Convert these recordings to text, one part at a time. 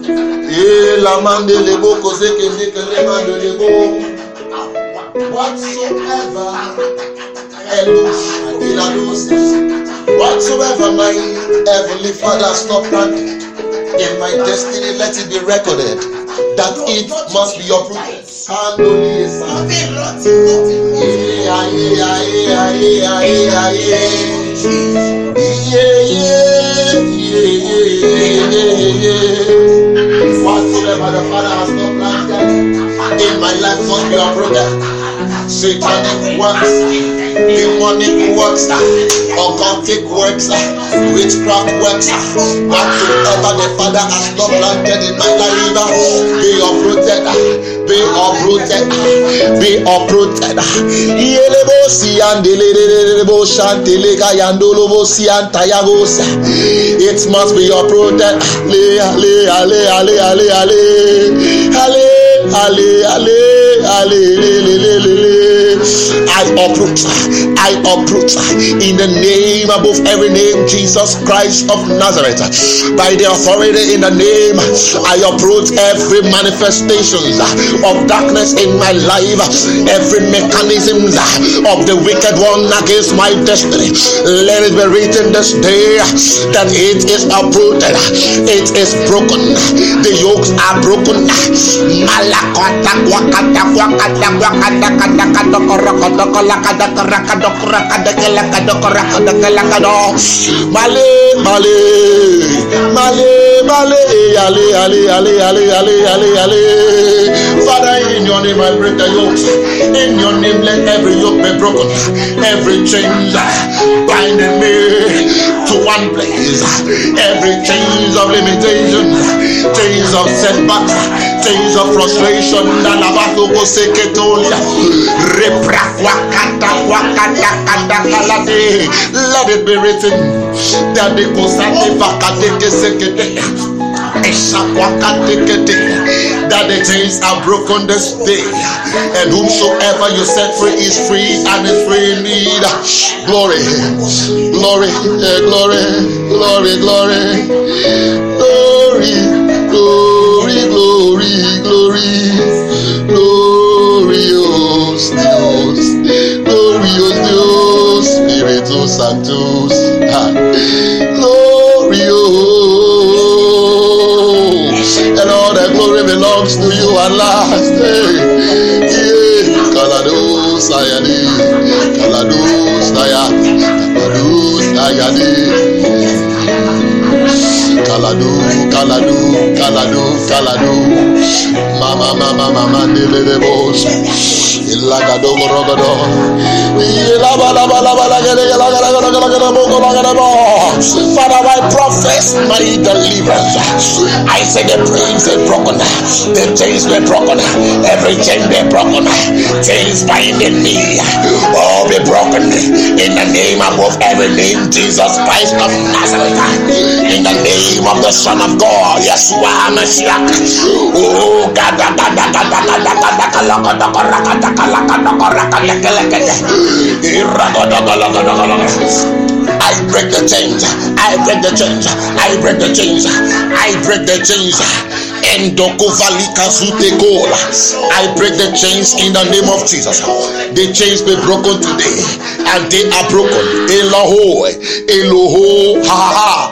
Whatsoever my heavenly Father has not planted in my destiny, let it be recorded that it must be uprooted. Whatsoever the Father has not planted in my life must be uprooted. Satanic works, demonic works, occultic works, witchcraft works, whatsoever the Father has not planted in my life, be uprooted, be uprooted, be uprooted. It must be uprooted. I uproot in the name above every name, Jesus Christ of Nazareth. By the authority in the name, I uproot every manifestations of darkness in my life, every mechanism of the wicked one against my destiny. Let it be written this day that it is uprooted, it is broken, the yokes are broken. Father, in your name I break the yokes. In your name let every yoke be broken, every chain binding me to one place, every chains of limitation, chains of setback, chains of frustration. Let it be written that the that the chains are broken this day, and whomsoever you set free is free and is free indeed. Glory, glory, glory, glory, glory, glory, glory, glory, glory, glorious Dios, glorious Dios, Spiritus Sanctus, glorious, and all the glory belongs to you at last. Kalados ayadi, kalados ayadi, kalados ayadi, kaladu, kaladu, kaladu, kaladu, mama, mama, mama, de bos, ilagado rogodo, Father, I profess my deliverance. I say the chains are broken, the chains were broken, every chain be broken, chains binding me, all be broken in the name above every name, Jesus Christ of Nazareth, in the name of the Son of God, Yeshua Mashiach. Oh God, I break the chains, I break the chains, I break the chains, I break the chains. I break the chains in the name of Jesus. The chains be broken today, and they are broken. Eloho, Eloho, ha ha.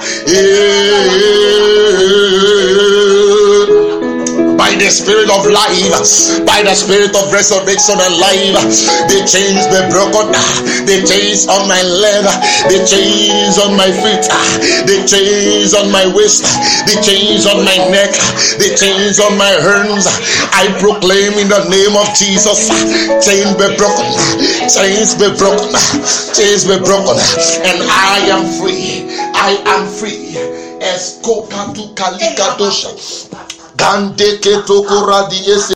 By the spirit of life, by the spirit of resurrection and life, the chains be broken. The chains on my leg, the chains on my feet, the chains on my waist, the chains on my neck, the chains on my hands. I proclaim in the name of Jesus, chains be broken, chains be broken, chains be broken, and I am free. I am free. Escopa tu kalika dosha. Gande ke tokora